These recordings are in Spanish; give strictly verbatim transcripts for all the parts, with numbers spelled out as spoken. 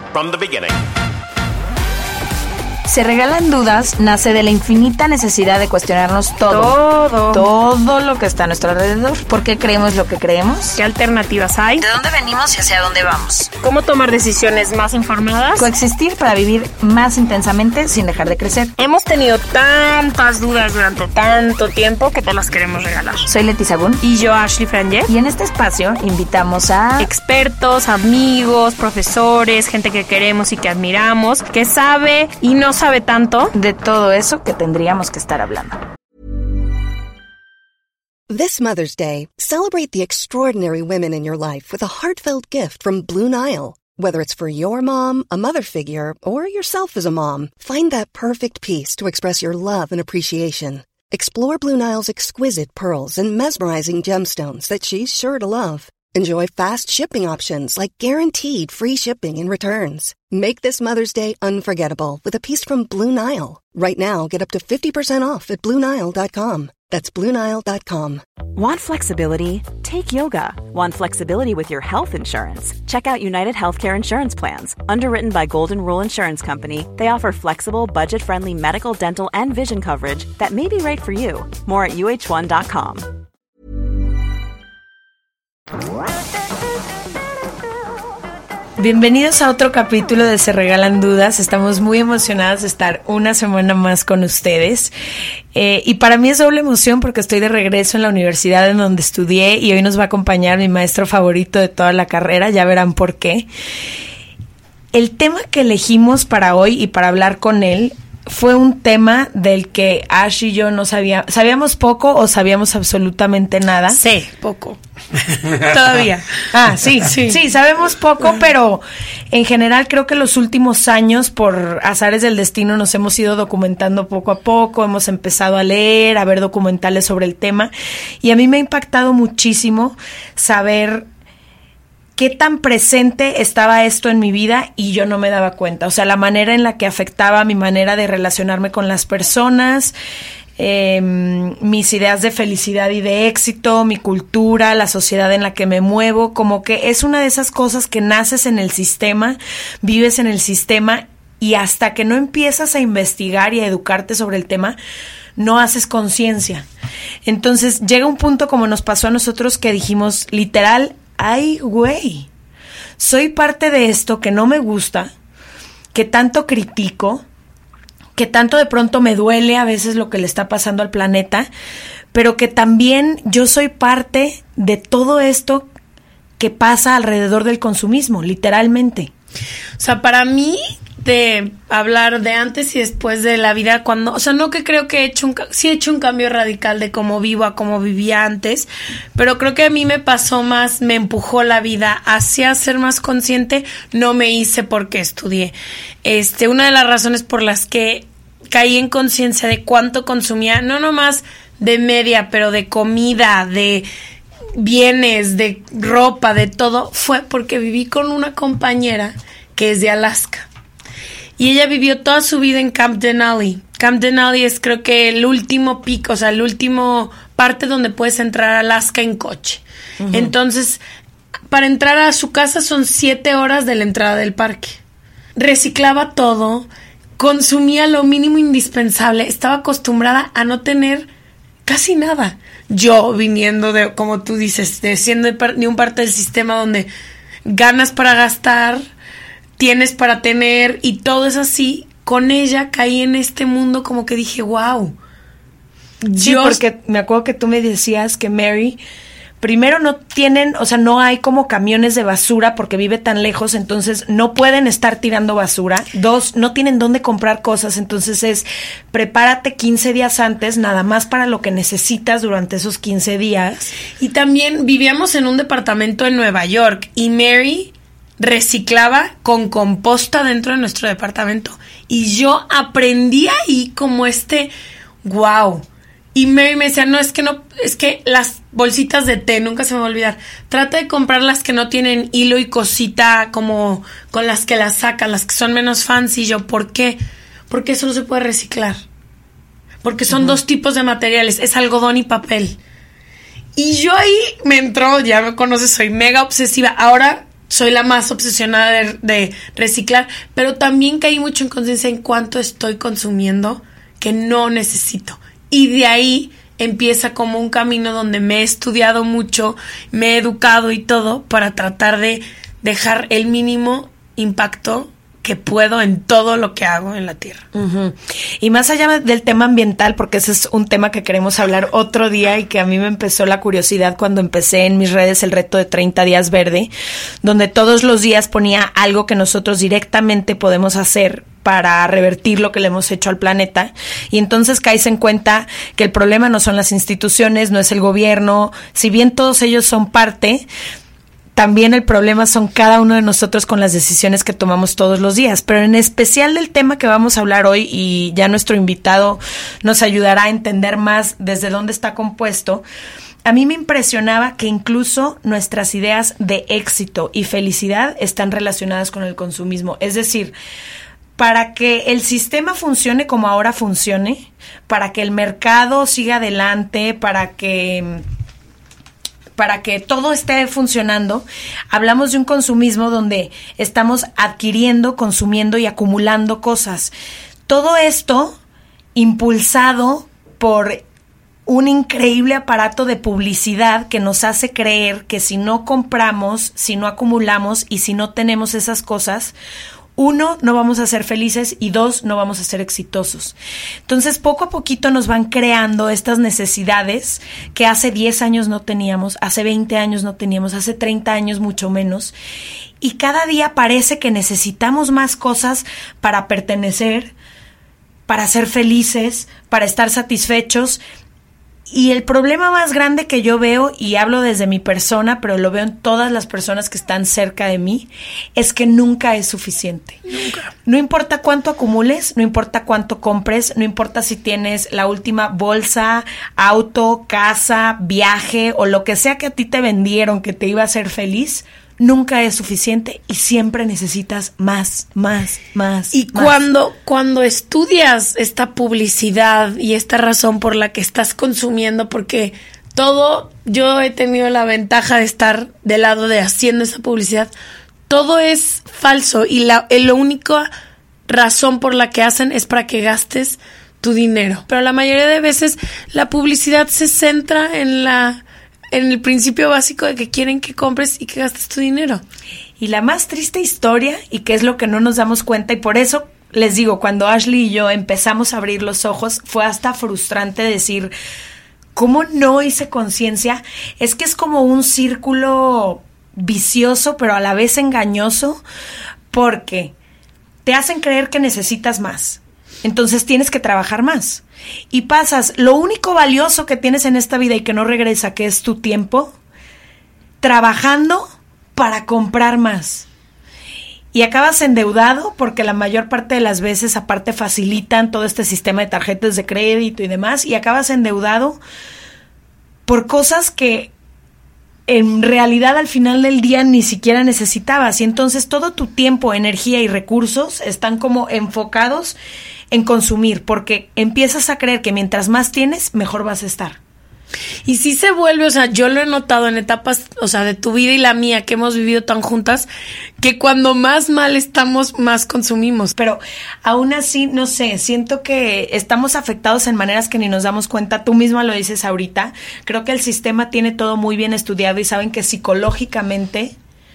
from the beginning. Se Regalan Dudas nace de la infinita necesidad de cuestionarnos todo. Todo. Todo lo que está a nuestro alrededor. ¿Por qué creemos lo que creemos? ¿Qué alternativas hay? ¿De dónde venimos y hacia dónde vamos? ¿Cómo tomar decisiones más informadas? Coexistir para vivir más intensamente sin dejar de crecer. Hemos tenido tantas dudas durante tanto tiempo que te las queremos regalar. Soy Leti Sagún. Y yo, Ashley Franje. Y en este espacio invitamos a expertos, amigos, profesores, gente que queremos y que admiramos, que sabe y no sabe tanto de todo eso que tendríamos que estar hablando. This Mother's Day, celebrate the extraordinary women in your life with a heartfelt gift from Blue Nile. Whether it's for your mom, a mother figure, or yourself as a mom, find that perfect piece to express your love and appreciation. Explore Blue Nile's exquisite pearls and mesmerizing gemstones that she's sure to love. Enjoy fast shipping options like guaranteed free shipping and returns. Make this Mother's Day unforgettable with a piece from Blue Nile. Right now, get up to fifty percent off at Blue Nile dot com. That's Blue Nile dot com. Want flexibility? Take yoga. Want flexibility with your health insurance? Check out United Healthcare Insurance Plans. Underwritten by Golden Rule Insurance Company, they offer flexible, budget-friendly medical, dental, and vision coverage that may be right for you. More at U H one dot com. Bienvenidos a otro capítulo de Se Regalan Dudas. Estamos muy emocionadas de estar una semana más con ustedes. Eh, y para mí es doble emoción porque estoy de regreso en la universidad en donde estudié y hoy nos va a acompañar mi maestro favorito de toda la carrera. Ya verán por qué. El tema que elegimos para hoy y para hablar con él fue un tema del que Ash y yo no sabíamos, sabíamos poco o sabíamos absolutamente nada. Sí, poco. Todavía. Ah, sí, sí, sí, sabemos poco, pero en general creo que los últimos años, por azares del destino, nos hemos ido documentando poco a poco, hemos empezado a leer, a ver documentales sobre el tema, y a mí me ha impactado muchísimo saber qué tan presente estaba esto en mi vida y yo no me daba cuenta. O sea, la manera en la que afectaba mi manera de relacionarme con las personas, eh, mis ideas de felicidad y de éxito, mi cultura, la sociedad en la que me muevo, como que es una de esas cosas que naces en el sistema, vives en el sistema y hasta que no empiezas a investigar y a educarte sobre el tema, no haces conciencia. Entonces llega un punto como nos pasó a nosotros que dijimos literal, ay, güey, soy parte de esto que no me gusta, que tanto critico, que tanto de pronto me duele a veces lo que le está pasando al planeta, pero que también yo soy parte de todo esto que pasa alrededor del consumismo, literalmente. O sea, para mí, de hablar de antes y después de la vida, cuando, o sea, no que creo que he hecho un, sí he hecho un cambio radical de cómo vivo a cómo vivía antes, pero creo que a mí me pasó más, me empujó la vida hacia ser más consciente, no me hice porque estudié. Este, una de las razones por las que caí en conciencia de cuánto consumía, no nomás de media, pero de comida, de bienes, de ropa, de todo, fue porque viví con una compañera que es de Alaska. Y ella vivió toda su vida en Camp Denali. Camp Denali es creo que el último pico, o sea, el último parte donde puedes entrar a Alaska en coche. Uh-huh. Entonces, para entrar a su casa son siete horas de la entrada del parque. Reciclaba todo, consumía lo mínimo indispensable, estaba acostumbrada a no tener casi nada. Yo, viniendo de, como tú dices, de siendo de un parte del sistema donde ganas para gastar, tienes para tener y todo es así, con ella caí en este mundo como que dije, wow. Sí, Dios. Porque me acuerdo que tú me decías que Mary, primero no tienen, o sea, no hay como camiones de basura porque vive tan lejos, entonces no pueden estar tirando basura. Dos, no tienen dónde comprar cosas, entonces es prepárate quince días antes, nada más para lo que necesitas durante esos quince días. Y también vivíamos en un departamento en Nueva York y Mary reciclaba con composta dentro de nuestro departamento. Y yo aprendí ahí como este, wow. Y Mary me decía, no, es que no, es que las bolsitas de té, nunca se me va a olvidar, trata de comprar las que no tienen hilo y cosita como con las que las sacan, las que son menos fancy. Y yo, ¿por qué? Porque eso no se puede reciclar. Porque son uh-huh. dos tipos de materiales, es algodón y papel. Y yo ahí me entró, ya me conoces, soy mega obsesiva. Ahora soy la más obsesionada de, de reciclar, pero también caí mucho en conciencia en cuánto estoy consumiendo que no necesito. Y de ahí empieza como un camino donde me he estudiado mucho, me he educado y todo para tratar de dejar el mínimo impacto que puedo en todo lo que hago en la tierra. Uh-huh. Y más allá del tema ambiental, porque ese es un tema que queremos hablar otro día y que a mí me empezó la curiosidad cuando empecé en mis redes el reto de treinta días verde, donde todos los días ponía algo que nosotros directamente podemos hacer para revertir lo que le hemos hecho al planeta, y entonces caes en cuenta que el problema no son las instituciones, no es el gobierno, si bien todos ellos son parte, también el problema son cada uno de nosotros con las decisiones que tomamos todos los días, pero en especial del tema que vamos a hablar hoy, y ya nuestro invitado nos ayudará a entender más desde dónde está compuesto. A mí me impresionaba que incluso nuestras ideas de éxito y felicidad están relacionadas con el consumismo, es decir, para que el sistema funcione como ahora funcione, para que el mercado siga adelante, para que para que todo esté funcionando, hablamos de un consumismo donde estamos adquiriendo, consumiendo y acumulando cosas. Todo esto impulsado por un increíble aparato de publicidad que nos hace creer que si no compramos, si no acumulamos y si no tenemos esas cosas, uno, no vamos a ser felices, y dos, no vamos a ser exitosos. Entonces, poco a poquito nos van creando estas necesidades que hace diez años no teníamos, hace veinte años no teníamos, hace treinta años mucho menos. Y cada día parece que necesitamos más cosas para pertenecer, para ser felices, para estar satisfechos. Y el problema más grande que yo veo, y hablo desde mi persona, pero lo veo en todas las personas que están cerca de mí, es que nunca es suficiente. Nunca. No importa cuánto acumules, no importa cuánto compres, no importa si tienes la última bolsa, auto, casa, viaje o lo que sea que a ti te vendieron que te iba a hacer feliz, nunca es suficiente y siempre necesitas más, más, más. Y más. cuando cuando estudias esta publicidad y esta razón por la que estás consumiendo, porque todo, yo he tenido la ventaja de estar del lado de haciendo esa publicidad, todo es falso y la, la única razón por la que hacen es para que gastes tu dinero. Pero la mayoría de veces la publicidad se centra en la en el principio básico de que quieren que compres y que gastes tu dinero. Y la más triste historia, y que es lo que no nos damos cuenta, y por eso les digo, cuando Ashley y yo empezamos a abrir los ojos, fue hasta frustrante decir, ¿cómo no hice conciencia? Es que es como un círculo vicioso, pero a la vez engañoso, porque te hacen creer que necesitas más. Entonces tienes que trabajar más. Y pasas lo único valioso que tienes en esta vida y que no regresa, que es tu tiempo, trabajando para comprar más. Y acabas endeudado porque la mayor parte de las veces aparte facilitan todo este sistema de tarjetas de crédito y demás, y acabas endeudado por cosas que en realidad al final del día ni siquiera necesitabas. Y entonces todo tu tiempo, energía y recursos están como enfocados en consumir, porque empiezas a creer que mientras más tienes, mejor vas a estar. Y sí se vuelve, o sea, yo lo he notado en etapas, o sea, de tu vida y la mía, que hemos vivido tan juntas, que cuando más mal estamos, más consumimos. Pero aún así, no sé, siento que estamos afectados en maneras que ni nos damos cuenta. Tú misma lo dices ahorita. Creo que el sistema tiene todo muy bien estudiado y saben que psicológicamente,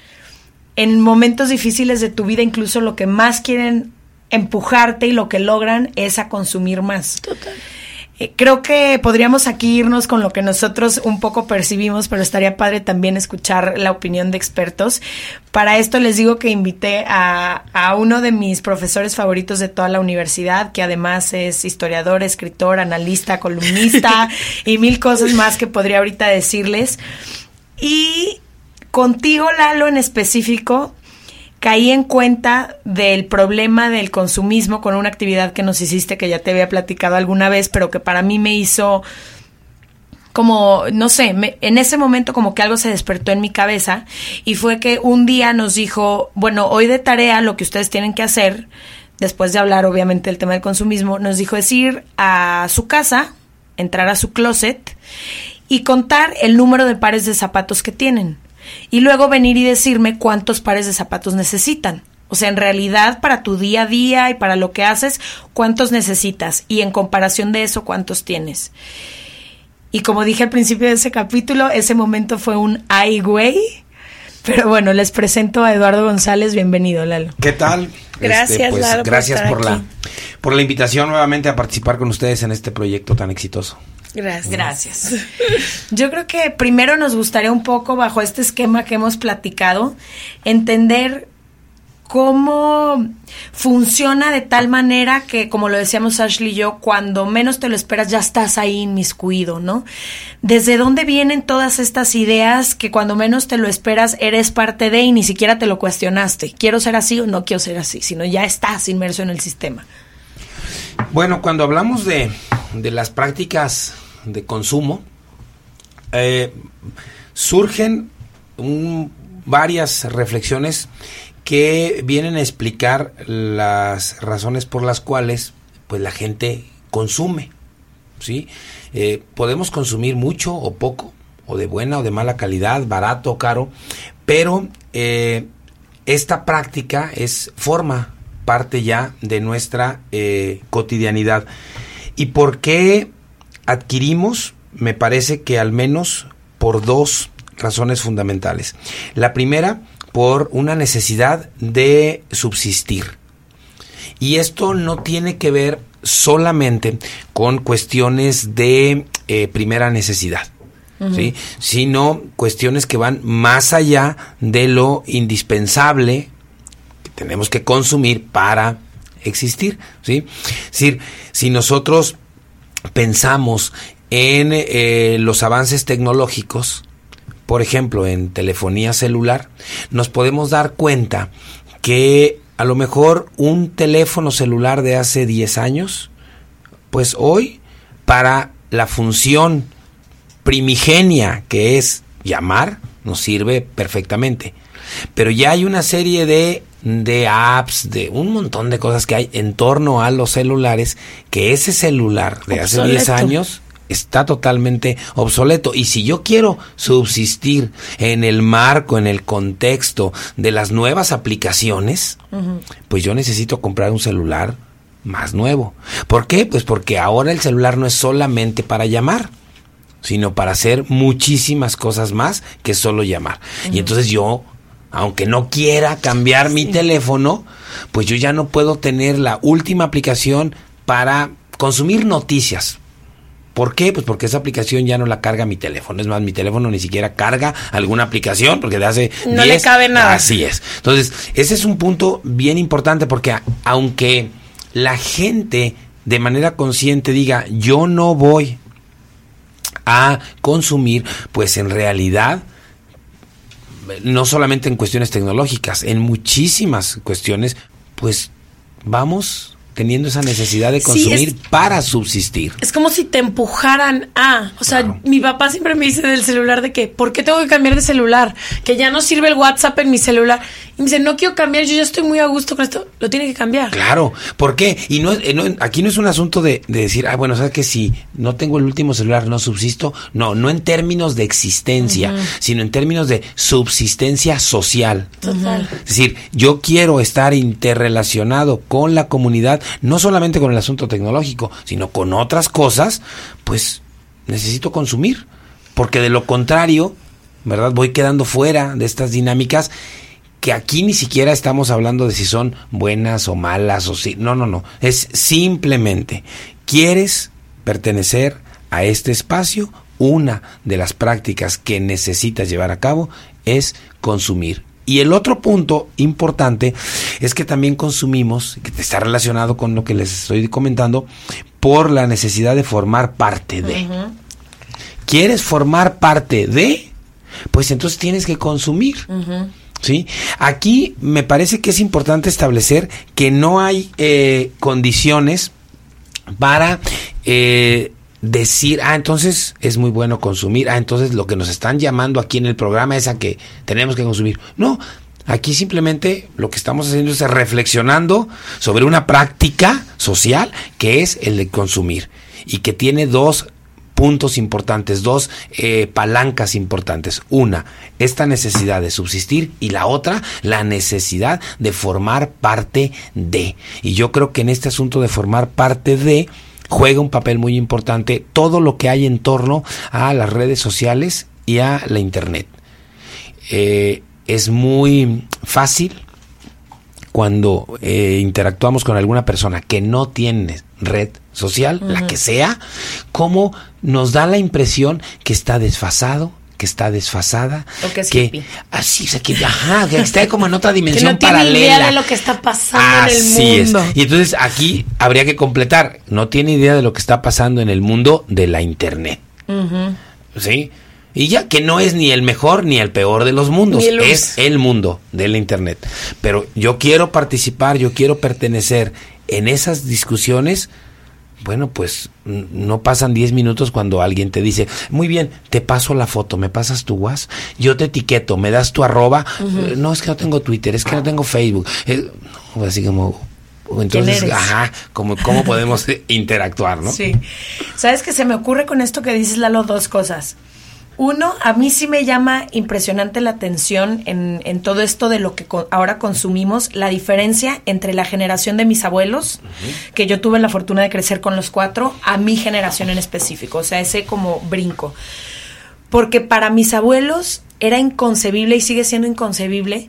en momentos difíciles de tu vida, incluso lo que más quieren empujarte y lo que logran es a consumir más. Total. Eh, creo que podríamos aquí irnos con lo que nosotros un poco percibimos, pero estaría padre también escuchar la opinión de expertos. Para esto les digo que invité a, a uno de mis profesores favoritos de toda la universidad, que además es historiador, escritor, analista, columnista y mil cosas más que podría ahorita decirles. Y contigo, Lalo, en específico, caí en cuenta del problema del consumismo con una actividad que nos hiciste, que ya te había platicado alguna vez, pero que para mí me hizo como, no sé, me, en ese momento como que algo se despertó en mi cabeza, y fue que un día nos dijo, bueno, hoy de tarea lo que ustedes tienen que hacer, después de hablar obviamente del tema del consumismo, nos dijo es ir a su casa, entrar a su closet y contar el número de pares de zapatos que tienen. Y luego venir y decirme cuántos pares de zapatos necesitan. O sea, en realidad, para tu día a día y para lo que haces, ¿cuántos necesitas? Y en comparación de eso, ¿cuántos tienes? Y como dije al principio de ese capítulo, ese momento fue un ay, güey. Pero bueno, les presento a Eduardo González. Bienvenido, Lalo. ¿Qué tal? Gracias, este, pues, Lalo, por gracias estar por aquí. la por la invitación nuevamente a participar con ustedes en este proyecto tan exitoso. Gracias. Gracias. Yo creo que primero nos gustaría un poco, bajo este esquema que hemos platicado, entender cómo funciona de tal manera que, como lo decíamos Ashley y yo, cuando menos te lo esperas ya estás ahí inmiscuido, ¿no? ¿Desde dónde vienen todas estas ideas que cuando menos te lo esperas eres parte de y ni siquiera te lo cuestionaste? ¿Quiero ser así o no quiero ser así? Sino ya estás inmerso en el sistema. Bueno, cuando hablamos de, de las prácticas de consumo, eh, surgen un, varias reflexiones que vienen a explicar las razones por las cuales pues la gente consume, ¿sí? Eh, podemos consumir mucho o poco, o de buena o de mala calidad, barato o caro, pero eh, esta práctica es forma parte ya de nuestra eh, cotidianidad. ¿Y por qué adquirimos? Me parece que al menos por dos razones fundamentales. La primera, por una necesidad de subsistir. Y esto no tiene que ver solamente con cuestiones de eh, primera necesidad, uh-huh. ¿sí? Sino cuestiones que van más allá de lo indispensable que tenemos que consumir para existir, ¿sí? Es decir, si nosotros pensamos en eh, los avances tecnológicos, por ejemplo, en telefonía celular, nos podemos dar cuenta que a lo mejor un teléfono celular de hace diez años, pues hoy, para la función primigenia que es llamar, nos sirve perfectamente. Pero ya hay una serie de, de apps, de un montón de cosas que hay en torno a los celulares, que ese celular de hace diez años está totalmente obsoleto. Y si yo quiero subsistir en el marco, en el contexto de las nuevas aplicaciones, uh-huh. pues yo necesito comprar un celular más nuevo. ¿Por qué? Pues porque ahora el celular no es solamente para llamar, sino para hacer muchísimas cosas más que solo llamar. Uh-huh. Y entonces yo, aunque no quiera cambiar sí. mi teléfono, pues yo ya no puedo tener la última aplicación para consumir noticias. ¿Por qué? Pues porque esa aplicación ya no la carga mi teléfono. Es más, mi teléfono ni siquiera carga alguna aplicación porque de hace no diez, le cabe nada. Así es. Entonces, ese es un punto bien importante porque a, aunque la gente de manera consciente diga yo no voy a consumir, pues en realidad, no solamente en cuestiones tecnológicas, en muchísimas cuestiones, pues vamos teniendo esa necesidad de consumir sí, es, para subsistir. Es como si te empujaran a, o sea, claro. Mi papá siempre me dice del celular de que, ¿por qué tengo que cambiar de celular? Que ya no sirve el WhatsApp en mi celular. Y me dice, no quiero cambiar, yo ya estoy muy a gusto con esto. Lo tiene que cambiar. Claro, ¿por qué? Y no, no aquí no es un asunto de, de decir, ah, bueno, ¿sabes que si no tengo el último celular no subsisto? No, no en términos de existencia, uh-huh. sino en términos de subsistencia social. Total. Es decir, yo quiero estar interrelacionado con la comunidad, no solamente con el asunto tecnológico, sino con otras cosas, pues necesito consumir, porque de lo contrario, ¿verdad? Voy quedando fuera de estas dinámicas que aquí ni siquiera estamos hablando de si son buenas o malas o si, no, no, no, es simplemente, ¿quieres pertenecer a este espacio? Una de las prácticas que necesitas llevar a cabo es consumir. Y el otro punto importante es que también consumimos, que está relacionado con lo que les estoy comentando, por la necesidad de formar parte de. Uh-huh. ¿Quieres formar parte de? Pues entonces tienes que consumir. Uh-huh. ¿Sí? Aquí me parece que es importante establecer que no hay eh, condiciones para eh, decir, ah, entonces es muy bueno consumir, ah, entonces lo que nos están llamando aquí en el programa es a que tenemos que consumir. No, aquí simplemente lo que estamos haciendo es reflexionando sobre una práctica social que es el de consumir y que tiene dos puntos importantes, dos eh, palancas importantes. Una, esta necesidad de subsistir, y la otra, la necesidad de formar parte de. Y yo creo que en este asunto de formar parte de juega un papel muy importante todo lo que hay en torno a las redes sociales y a la internet. Eh, es muy fácil cuando eh, interactuamos con alguna persona que no tiene red social, uh-huh. la que sea, como nos da la impresión que está desfasado, que está desfasada, o que es que hippie. Así, o sea, que, ajá, que está como en otra dimensión que no paralela. tiene idea de lo que está pasando Así en el mundo. Es. Y entonces aquí habría que completar, no tiene idea de lo que está pasando en el mundo de la internet. Uh-huh. ¿Sí? Y ya que no es ni el mejor ni el peor de los mundos, el es el mundo de la internet. Pero yo quiero participar, yo quiero pertenecer en esas discusiones. Bueno, pues no pasan diez minutos cuando alguien te dice, muy bien, te paso la foto, me pasas tu WhatsApp, yo te etiqueto, me das tu arroba. Uh-huh. No, es que no tengo Twitter, es que no tengo Facebook. Eh, no, así como... Entonces, ajá, como cómo podemos interactuar, ¿no? Sí. ¿Sabes qué se me ocurre con esto que dices, Lalo? Dos cosas. Uno, a mí sí me llama impresionante la atención en, en todo esto de lo que co- ahora consumimos, la diferencia entre la generación de mis abuelos, uh-huh. que yo tuve la fortuna de crecer con los cuatro, a mi generación en específico, o sea, ese como brinco. Porque para mis abuelos era inconcebible y sigue siendo inconcebible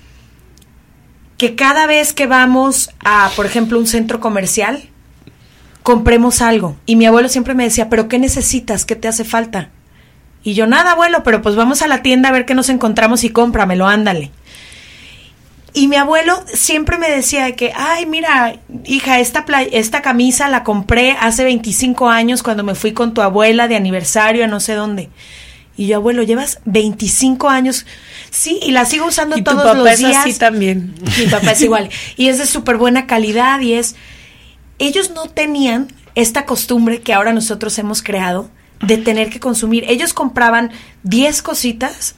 que cada vez que vamos a, por ejemplo, un centro comercial, compremos algo. Y mi abuelo siempre me decía, ¿pero qué necesitas? ¿Qué te hace falta? Y yo, nada, abuelo, pero pues vamos a la tienda a ver qué nos encontramos y cómpramelo, ándale. Y mi abuelo siempre me decía que, ay, mira, hija, esta, play- esta camisa la compré hace veinticinco años cuando me fui con tu abuela de aniversario a no sé dónde. Y yo, abuelo, llevas veinticinco años. Sí, y la sigo usando y todos tu papá los es días. así también. Mi papá es igual. Y es de súper buena calidad y es... Ellos no tenían esta costumbre que ahora nosotros hemos creado de tener que consumir. Ellos compraban diez cositas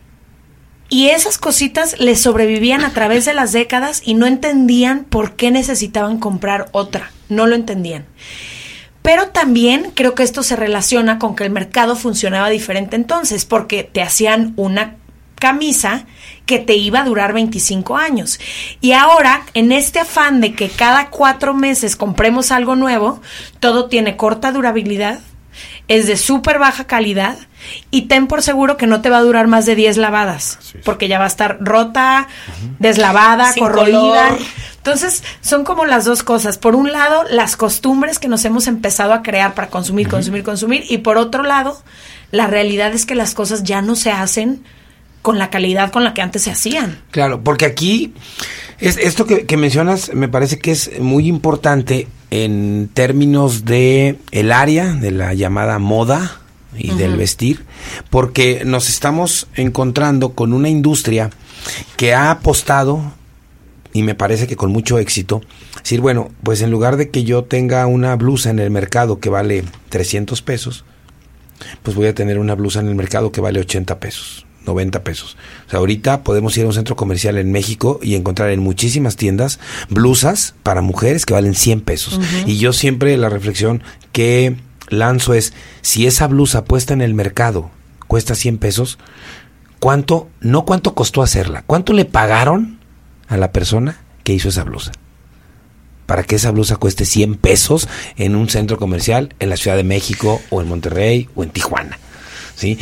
y esas cositas les sobrevivían a través de las décadas y no entendían por qué necesitaban comprar otra. No lo entendían. Pero también creo que esto se relaciona con que el mercado funcionaba diferente entonces, porque te hacían una camisa que te iba a durar veinticinco años. Y ahora, en este afán de que cada cuatro meses compremos algo nuevo, todo tiene corta durabilidad, es de súper baja calidad y ten por seguro que no te va a durar más de diez lavadas, sí, sí. porque ya va a estar rota, uh-huh. deslavada, sin corroída. Color. Entonces, son como las dos cosas. Por un lado, las costumbres que nos hemos empezado a crear para consumir, uh-huh. consumir, consumir. Y por otro lado, la realidad es que las cosas ya no se hacen con la calidad con la que antes se hacían. Claro, porque aquí, es, esto que, que mencionas me parece que es muy importante en términos de el área de la llamada moda y uh-huh. del vestir, porque nos estamos encontrando con una industria que ha apostado, y me parece que con mucho éxito, decir, bueno, pues en lugar de que yo tenga una blusa en el mercado que vale trescientos pesos, pues voy a tener una blusa en el mercado que vale ochenta pesos. noventa pesos. O sea, ahorita podemos ir a un centro comercial en México y encontrar en muchísimas tiendas blusas para mujeres que valen cien pesos. Uh-huh. Y yo siempre la reflexión que lanzo es, si esa blusa puesta en el mercado cuesta cien pesos, ¿cuánto, no cuánto costó hacerla? ¿Cuánto le pagaron a la persona que hizo esa blusa? Para que esa blusa cueste cien pesos en un centro comercial en la Ciudad de México o en Monterrey o en Tijuana. ¿Sí?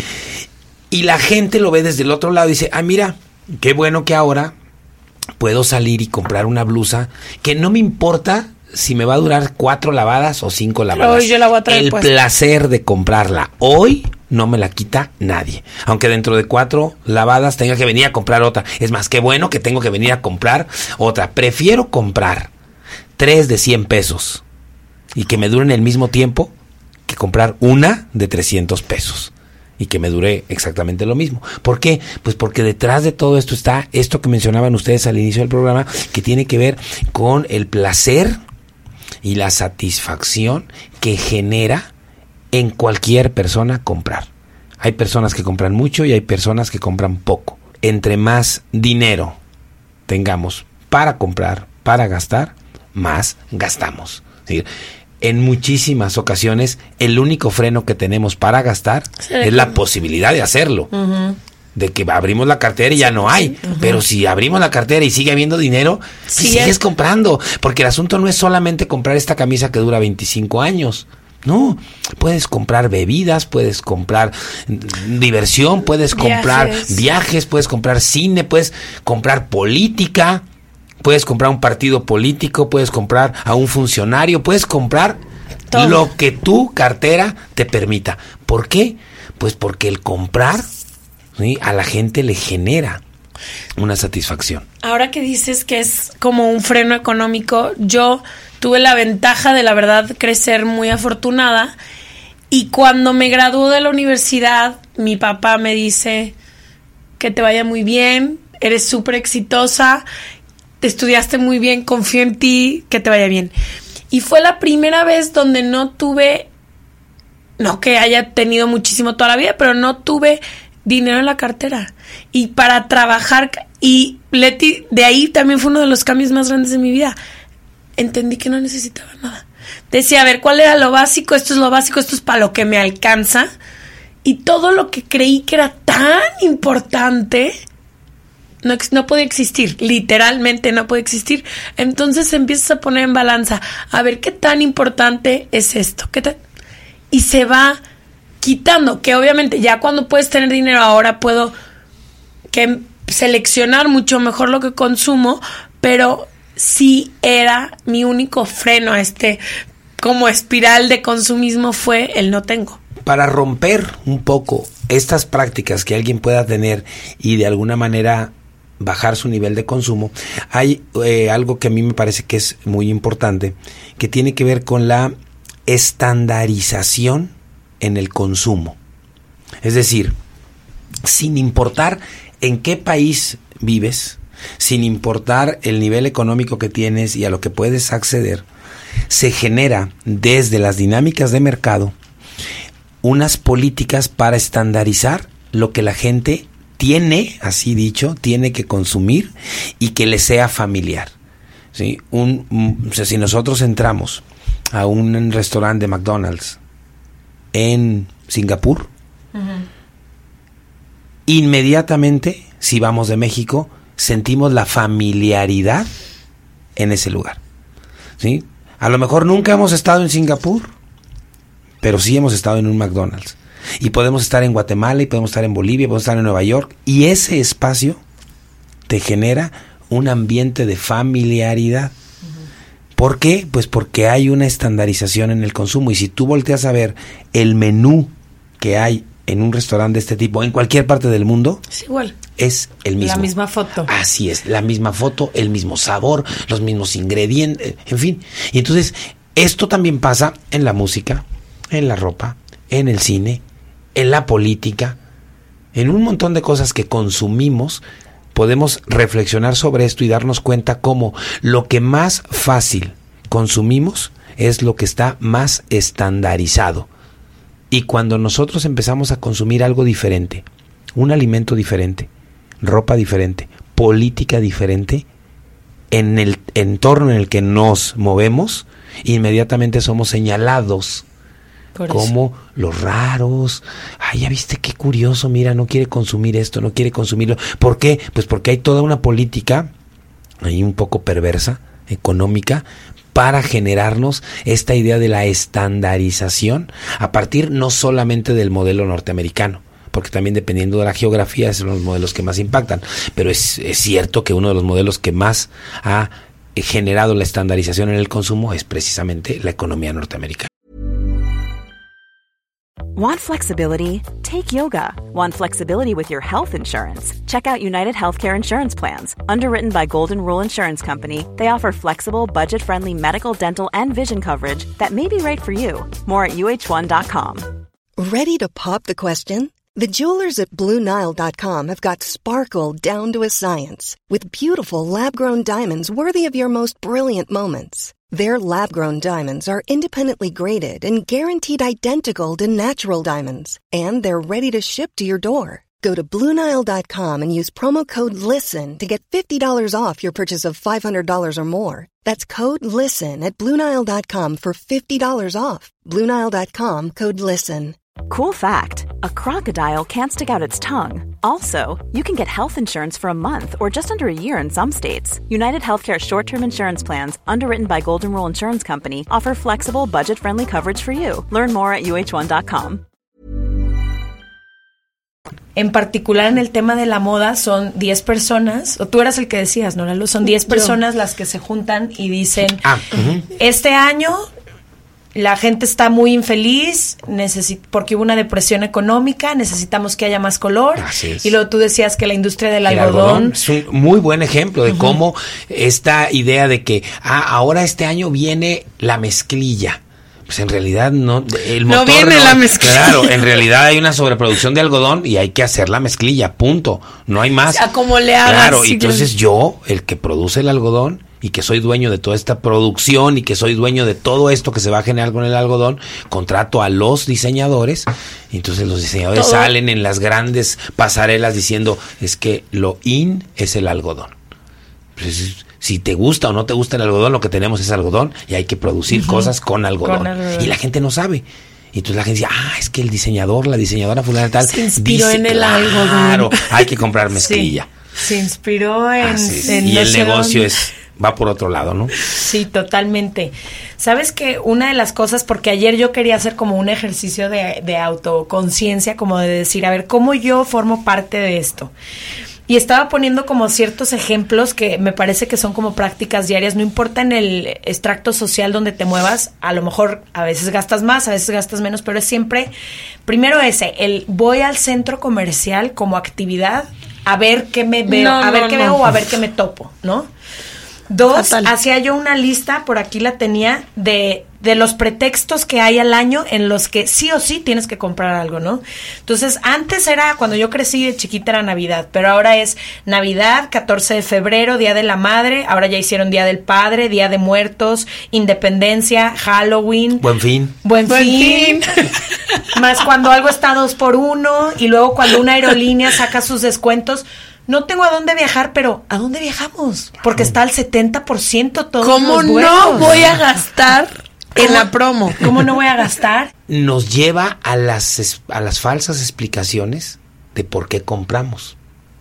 Y la gente lo ve desde el otro lado y dice, ah, mira, qué bueno que ahora puedo salir y comprar una blusa que no me importa si me va a durar cuatro lavadas o cinco lavadas. Hoy yo la voy a traer el puesta. placer de comprarla hoy no me la quita nadie. Aunque dentro de cuatro lavadas tenga que venir a comprar otra. Es más, qué bueno que tengo que venir a comprar otra. Prefiero comprar tres de cien pesos y que me duren el mismo tiempo que comprar una de trescientos pesos. Y que me dure exactamente lo mismo. ¿Por qué? Pues porque detrás de todo esto está esto que mencionaban ustedes al inicio del programa, que tiene que ver con el placer y la satisfacción que genera en cualquier persona comprar. Hay personas que compran mucho y hay personas que compran poco. Entre más dinero tengamos para comprar, para gastar, más gastamos. ¿Sí? en muchísimas ocasiones el único freno que tenemos para gastar sí, es la posibilidad de hacerlo. Uh-huh. De que abrimos la cartera y ya no hay. Uh-huh. Pero si abrimos la cartera y sigue habiendo dinero, sí, sigues es. comprando. Porque el asunto no es solamente comprar esta camisa que dura veinticinco años. No, puedes comprar bebidas, puedes comprar diversión, puedes viajes. comprar viajes, puedes comprar cine, puedes comprar política, puedes comprar un partido político, puedes comprar a un funcionario, puedes comprar todo lo que tu cartera te permita. ¿Por qué? Pues porque el comprar, ¿sí?, a la gente le genera una satisfacción. Ahora que dices que es como un freno económico, yo tuve la ventaja de, la verdad, crecer muy afortunada, y cuando me graduó de la universidad, mi papá me dice que te vaya muy bien, eres súper exitosa, te estudiaste muy bien, confío en ti, que te vaya bien. Y fue la primera vez donde no tuve, no que haya tenido muchísimo toda la vida, pero no tuve dinero en la cartera. Y para trabajar, y Leti, de ahí también fue uno de los cambios más grandes de mi vida. Entendí que no necesitaba nada. Decía, a ver, ¿cuál era lo básico? Esto es lo básico, esto es para lo que me alcanza. Y todo lo que creí que era tan importante no, no puede existir. Literalmente no puede existir. Entonces empiezas a poner en balanza, a ver, ¿qué tan importante es esto? ¿Qué tan? Y se va quitando, que obviamente ya cuando puedes tener dinero, ahora puedo que seleccionar mucho mejor lo que consumo, pero sí era mi único freno a este como espiral de consumismo, fue el no tengo. Para romper un poco estas prácticas que alguien pueda tener y de alguna manera bajar su nivel de consumo, hay eh, algo que a mí me parece que es muy importante, que tiene que ver con la estandarización en el consumo. Es decir, sin importar en qué país vives, sin importar el nivel económico que tienes y a lo que puedes acceder, se genera desde las dinámicas de mercado unas políticas para estandarizar lo que la gente tiene, así dicho, tiene que consumir y que le sea familiar. ¿Sí? Un, un, o sea, si nosotros entramos a un restaurante de McDonald's en Singapur, uh-huh, inmediatamente, si vamos de México, sentimos la familiaridad en ese lugar. ¿Sí? A lo mejor nunca hemos estado en Singapur, pero sí hemos estado en un McDonald's. Y podemos estar en Guatemala, y podemos estar en Bolivia, y podemos estar en Nueva York, y ese espacio te genera un ambiente de familiaridad. Uh-huh. ¿Por qué? Pues porque hay una estandarización en el consumo, y si tú volteas a ver el menú que hay en un restaurante de este tipo, en cualquier parte del mundo, es igual. Es el mismo. La misma foto. Así es, la misma foto, el mismo sabor, los mismos ingredientes, en fin. Y entonces, esto también pasa en la música, en la ropa, en el cine, en la política, en un montón de cosas que consumimos. Podemos reflexionar sobre esto y darnos cuenta cómo lo que más fácil consumimos es lo que está más estandarizado. Y cuando nosotros empezamos a consumir algo diferente, un alimento diferente, ropa diferente, política diferente, en el entorno en el que nos movemos, inmediatamente somos señalados como los raros. Ay, ya viste qué curioso, mira, no quiere consumir esto, no quiere consumirlo. ¿Por qué? Pues porque hay toda una política ahí un poco perversa, económica, para generarnos esta idea de la estandarización a partir no solamente del modelo norteamericano, porque también dependiendo de la geografía son los modelos que más impactan, pero es, es cierto que uno de los modelos que más ha generado la estandarización en el consumo es precisamente la economía norteamericana. Want flexibility? Take yoga. Want flexibility with your health insurance? Check out United Healthcare Insurance Plans. Underwritten by Golden Rule Insurance Company, they offer flexible, budget-friendly medical, dental, and vision coverage that may be right for you. More at U H one dot com. Ready to pop the question? The jewelers at Blue Nile dot com have got sparkle down to a science with beautiful lab-grown diamonds worthy of your most brilliant moments. Their lab-grown diamonds are independently graded and guaranteed identical to natural diamonds, and they're ready to ship to your door. Go to Blue Nile dot com and use promo code LISTEN to get fifty dollars off your purchase of five hundred dollars or more. That's code LISTEN at Blue Nile dot com for fifty dollars off. Blue Nile dot com, code LISTEN. Cool fact, a crocodile can't stick out its tongue. Also, you can get health insurance for a month or just under a year in some states. United Healthcare short-term insurance plans, underwritten by Golden Rule Insurance Company, offer flexible, budget-friendly coverage for you. Learn more at U H one dot com. En particular en el tema de la moda son diez personas, o tú eras el que decías, ¿no, Lalo? Son diez personas las que se juntan y dicen, ah, uh-huh. este año la gente está muy infeliz necesit- porque hubo una depresión económica, necesitamos que haya más color. Así es. Y luego tú decías que la industria del El algodón... algodón es un muy buen ejemplo de uh-huh. cómo esta idea de que ah, ahora este año viene la mezclilla. Pues en realidad no, el motor no viene no, la mezclilla. Claro, en realidad hay una sobreproducción de algodón y hay que hacer la mezclilla, punto. No hay más. O sea, como le hagas. Claro, sí, entonces yo, el que produce el algodón y que soy dueño de toda esta producción y que soy dueño de todo esto que se va a generar con el algodón, contrato a los diseñadores. Y entonces los diseñadores todo. Salen en las grandes pasarelas diciendo, es que lo in es el algodón. Pues, si te gusta o no te gusta el algodón, lo que tenemos es algodón y hay que producir uh-huh. cosas con algodón. con algodón. Y la gente no sabe. Y entonces la gente dice, ah, es que el diseñador, la diseñadora fulana tal, se inspiró dice, en el claro, algodón. Claro, hay que comprar mezclilla. Sí, se inspiró en... en y no el sé negocio dónde. es va por otro lado, ¿no? Sí, totalmente. Sabes que una de las cosas, porque ayer yo quería hacer como un ejercicio de, de autoconciencia, como de decir, a ver, ¿cómo yo formo parte de esto? Y estaba poniendo como ciertos ejemplos que me parece que son como prácticas diarias, no importa en el extracto social donde te muevas, a lo mejor a veces gastas más, a veces gastas menos, pero es siempre, primero ese, el voy al centro comercial como actividad a ver qué me veo, no, a ver no, qué no. veo o a ver qué me topo, ¿no? Dos, Fatal. hacía yo una lista, por aquí la tenía, de, de los pretextos que hay al año en los que sí o sí tienes que comprar algo, ¿no? Entonces, antes era, cuando yo crecí de chiquita era Navidad, pero ahora es Navidad, catorce de febrero, Día de la Madre, ahora ya hicieron Día del Padre, Día de Muertos, Independencia, Halloween. Buen fin. Buen, Buen fin. fin. Más cuando algo está dos por uno, y luego cuando una aerolínea saca sus descuentos. No tengo a dónde viajar, pero ¿a dónde viajamos? Porque está al setenta por ciento todos ¿Cómo los vuelos. no voy a gastar en ¿Cómo? la promo? ¿Cómo no voy a gastar? Nos lleva a las, a las falsas explicaciones de por qué compramos.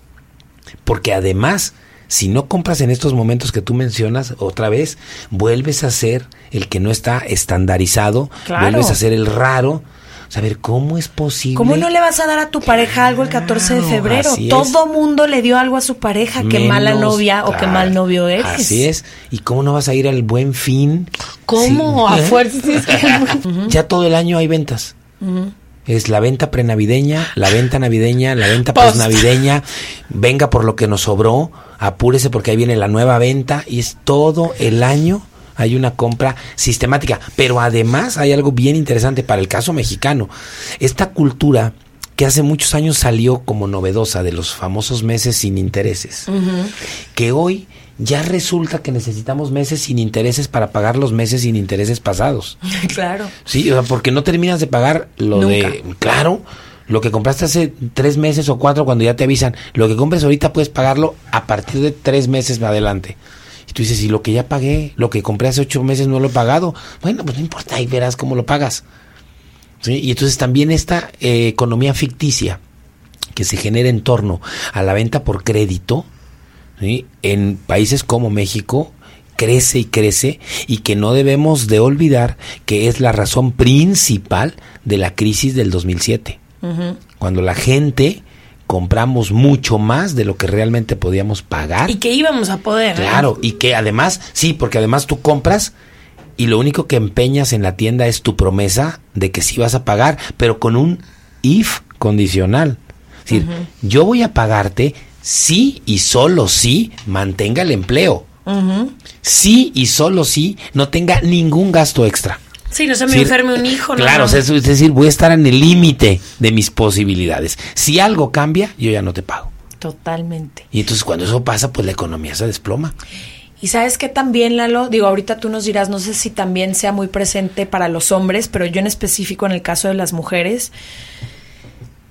Porque además, si no compras en estos momentos que tú mencionas, otra vez, vuelves a ser el que no está estandarizado, Claro. vuelves a ser el raro. A ver, ¿cómo es posible? ¿Cómo no le vas a dar a tu pareja algo el catorce de febrero? Así es. Todo mundo le dio algo a su pareja. Qué Menos, mala novia o qué claro, mal novio eres. Así es. ¿Y cómo no vas a ir al Buen Fin? ¿Cómo? Sí. A ¿Eh? fuerza. Sí, es que... Uh-huh. Ya todo el año hay ventas. Uh-huh. Es la venta prenavideña, la venta navideña, la venta Post. posnavideña. Venga por lo que nos sobró, apúrese porque ahí viene la nueva venta. Y es todo el año. Hay una compra sistemática, pero además hay algo bien interesante para el caso mexicano. Esta cultura que hace muchos años salió como novedosa de los famosos meses sin intereses, Uh-huh. que hoy ya resulta que necesitamos meses sin intereses para pagar los meses sin intereses pasados. Claro. Sí, o sea, porque no terminas de pagar lo Nunca. de... Claro, lo que compraste hace tres meses o cuatro cuando ya te avisan. Lo que compres ahorita puedes pagarlo a partir de tres meses adelante. Y tú dices, y lo que ya pagué, lo que compré hace ocho meses no lo he pagado. Bueno, pues no importa, ahí verás cómo lo pagas. ¿Sí? Y entonces también esta eh, economía ficticia que se genera en torno a la venta por crédito, ¿sí? En países como México, crece y crece, y que no debemos de olvidar que es la razón principal de la crisis del dos mil siete. Uh-huh. Cuando la gente... compramos mucho más de lo que realmente podíamos pagar. Y que íbamos a poder. Claro, ¿eh? y que además, sí, porque además tú compras y lo único que empeñas en la tienda es tu promesa de que sí vas a pagar, pero con un if condicional. Es decir, uh-huh. yo voy a pagarte sí y solo si mantenga el empleo. Uh-huh. Sí y solo si no tenga ningún gasto extra. Sí, no se me Sí, enferme un hijo. Claro, no, o sea, es decir, voy a estar en el límite de mis posibilidades. Si algo cambia, yo ya no te pago. Totalmente. Y entonces cuando eso pasa, pues la economía se desploma. Y sabes que también, Lalo, digo, ahorita tú nos dirás, no sé si también sea muy presente para los hombres, pero yo en específico en el caso de las mujeres,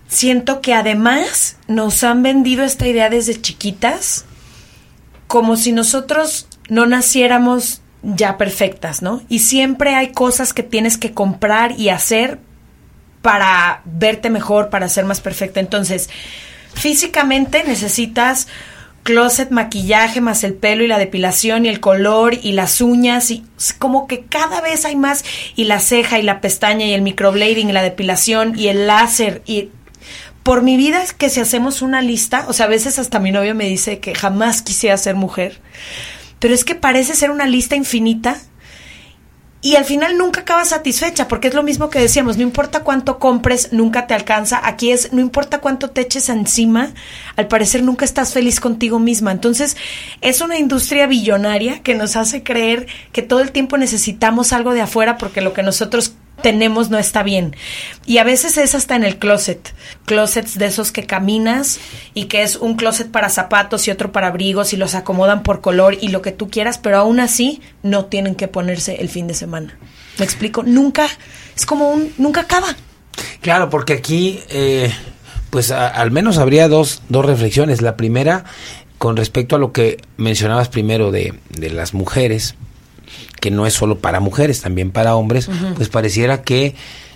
siento que además nos han vendido esta idea desde chiquitas como si nosotros no naciéramos ya perfectas, ¿no? Y siempre hay cosas que tienes que comprar y hacer para verte mejor, para ser más perfecta. Entonces, físicamente necesitas closet, maquillaje, más el pelo y la depilación y el color y las uñas, y como que cada vez hay más, y la ceja y la pestaña y el microblading y la depilación y el láser. Y por mi vida es que si hacemos una lista, o sea, a veces hasta mi novio me dice que jamás quisiera ser mujer, pero es que parece ser una lista infinita y al final nunca acabas satisfecha, porque es lo mismo que decíamos, no importa cuánto compres, nunca te alcanza. Aquí es, no importa cuánto te eches encima, al parecer nunca estás feliz contigo misma. Entonces, es una industria billonaria que nos hace creer que todo el tiempo necesitamos algo de afuera porque lo que nosotros tenemos no está bien. Y a veces es hasta en el closet. Closets de esos que caminas y que es un closet para zapatos y otro para abrigos y los acomodan por color y lo que tú quieras, pero aún así no tienen que ponerse el fin de semana. ¿Me explico? Nunca, es como un, nunca acaba. Claro, porque aquí, eh, pues a, al menos habría dos, dos reflexiones. La primera, con respecto a lo que mencionabas primero de, de las mujeres, que no es solo para mujeres, también para hombres, uh-huh. Pues pareciera que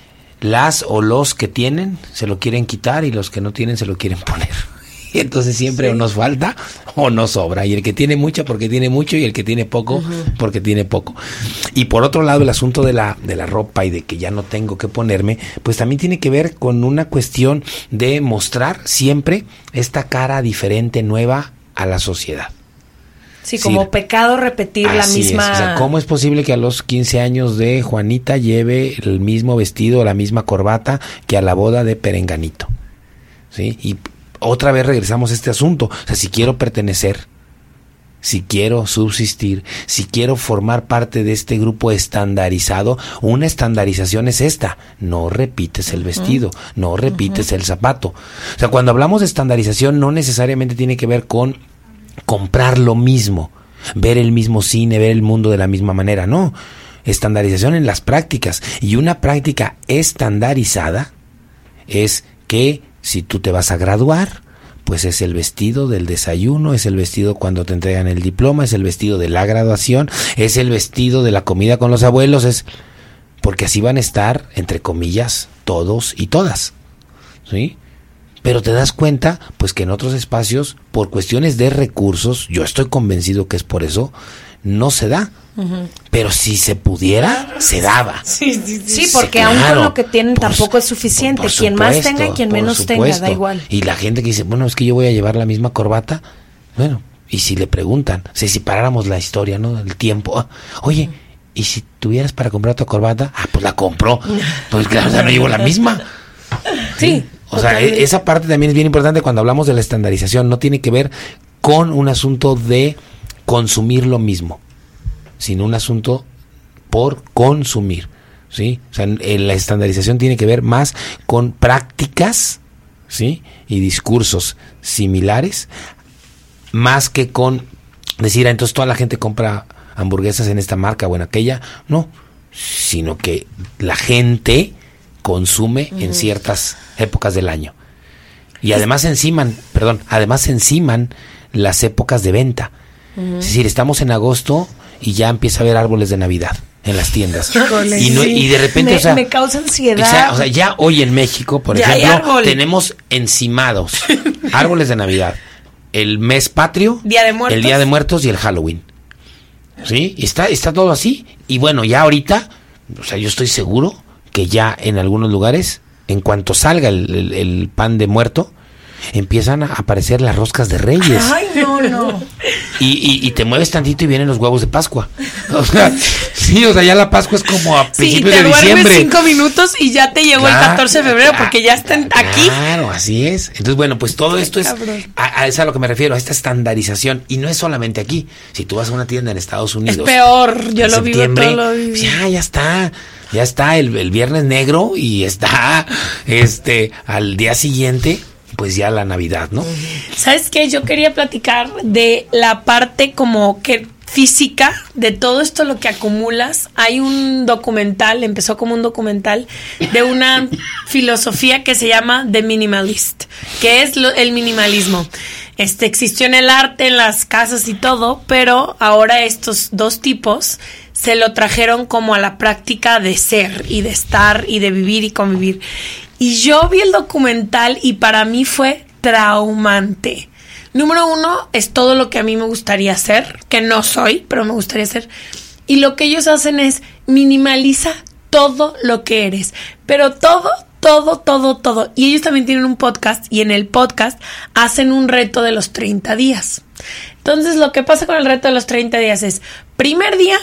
las o los que tienen se lo quieren quitar y los que no tienen se lo quieren poner. Y entonces siempre sí. o nos falta o nos sobra. Y el que tiene mucho porque tiene mucho y el que tiene poco uh-huh. porque tiene poco. Y por otro lado, el asunto de la, de la ropa y de que ya no tengo que ponerme, pues también tiene que ver con una cuestión de mostrar siempre esta cara diferente, nueva a la sociedad. Sí, como sí, pecado repetir la misma... Es. O sea, ¿cómo es posible que a los quince años de Juanita lleve el mismo vestido, la misma corbata que a la boda de Perenganito? ¿Sí? Y otra vez regresamos a este asunto. O sea, si quiero pertenecer, si quiero subsistir, si quiero formar parte de este grupo estandarizado, una estandarización es esta. No repites el vestido, uh-huh. no repites uh-huh. el zapato. O sea, cuando hablamos de estandarización no necesariamente tiene que ver con comprar lo mismo, ver el mismo cine, ver el mundo de la misma manera, no, estandarización en las prácticas. Y una práctica estandarizada es que si tú te vas a graduar, pues es el vestido del desayuno, es el vestido cuando te entregan el diploma, es el vestido de la graduación, es el vestido de la comida con los abuelos, es porque así van a estar, entre comillas, todos y todas, ¿sí? Pero te das cuenta, pues que en otros espacios, por cuestiones de recursos, yo estoy convencido que es por eso, no se da. Uh-huh. Pero si se pudiera, se daba. Sí, sí, sí. Sí, porque sí, aún claro, con lo que tienen tampoco es suficiente. Por, por quien supuesto, más tenga y quien menos supuesto. tenga, da igual. Y la gente que dice, bueno, es que yo voy a llevar la misma corbata, bueno, y si le preguntan, si separáramos la historia, ¿no? El tiempo, ah, oye, uh-huh. ¿y si tuvieras para comprar tu corbata? Ah, pues la compro. Pues claro, o sea, no llevo la misma. Sí. ¿Sí? O sea, okay. esa parte también es bien importante cuando hablamos de la estandarización. No tiene que ver con un asunto de consumir lo mismo, sino un asunto por consumir, ¿sí? O sea, la estandarización tiene que ver más con prácticas, ¿sí? Y discursos similares, más que con decir, ah, entonces toda la gente compra hamburguesas en esta marca o en aquella. No, sino que la gente consume uh-huh. en ciertas épocas del año. Y además enciman, perdón, además enciman las épocas de venta. Uh-huh. Es decir, estamos en agosto y ya empieza a haber árboles de Navidad en las tiendas. y, no, y de repente, me, o sea, me causa ansiedad. O sea, o sea, ya hoy en México, por ya ejemplo, tenemos encimados árboles de Navidad, el mes patrio, Día de Muertos. el Día de Muertos y el Halloween. ¿Sí? Está, está todo así. Y bueno, ya ahorita, o sea, yo estoy seguro que ya en algunos lugares, en cuanto salga el, el, el pan de muerto, empiezan a aparecer las roscas de Reyes. Ay, no, no. Y, y, y te mueves tantito y vienen los huevos de Pascua. O sea, sí, o sea, ya la Pascua es como a principios sí, de diciembre. Sí, te duermes cinco minutos y ya te llegó claro, el catorce de febrero claro, porque ya están claro, aquí. Claro, así es. Entonces, bueno, pues todo esto es, a, a eso a lo que me refiero, a esta estandarización. Y no es solamente aquí. Si tú vas a una tienda en Estados Unidos. Es peor, yo lo vivo todo lo vivo. Ya, ya está. Ya está el, el viernes negro y está este al día siguiente, pues ya la Navidad, ¿no? ¿Sabes qué? Yo quería platicar de la parte como que física de todo esto lo que acumulas. Hay un documental, empezó como un documental de una filosofía que se llama The Minimalist, que es lo, el minimalismo. Este existió en el arte, en las casas y todo, pero ahora estos dos tipos se lo trajeron como a la práctica de ser y de estar y de vivir y convivir. Y yo vi el documental y para mí fue traumante. Número uno, es todo lo que a mí me gustaría hacer, que no soy, pero me gustaría hacer. Y lo que ellos hacen es minimaliza todo lo que eres, pero todo, todo, todo, todo. Y ellos también tienen un podcast y en el podcast hacen un reto de los treinta días. Entonces, lo que pasa con el reto de los treinta días es, primer día,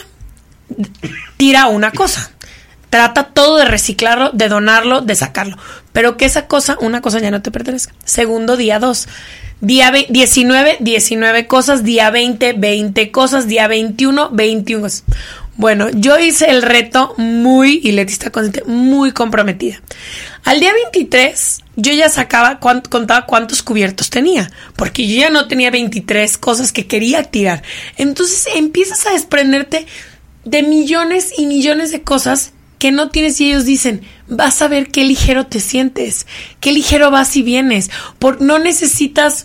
tira una cosa. Trata todo de reciclarlo, de donarlo, de sacarlo. Pero que esa cosa, una cosa ya no te pertenezca. Segundo día, dos. Día diecinueve, diecinueve cosas. Día veinte, veinte cosas. Día veintiuno, veintiuno cosas. Bueno, yo hice el reto muy, y Leti está consciente, muy comprometida. Al día veintitrés, yo ya sacaba, cuant, contaba cuántos cubiertos tenía. Porque yo ya no tenía veintitrés cosas que quería tirar. Entonces empiezas a desprenderte de millones y millones de cosas que no tienes y ellos dicen, vas a ver qué ligero te sientes, qué ligero vas y vienes, por, no necesitas,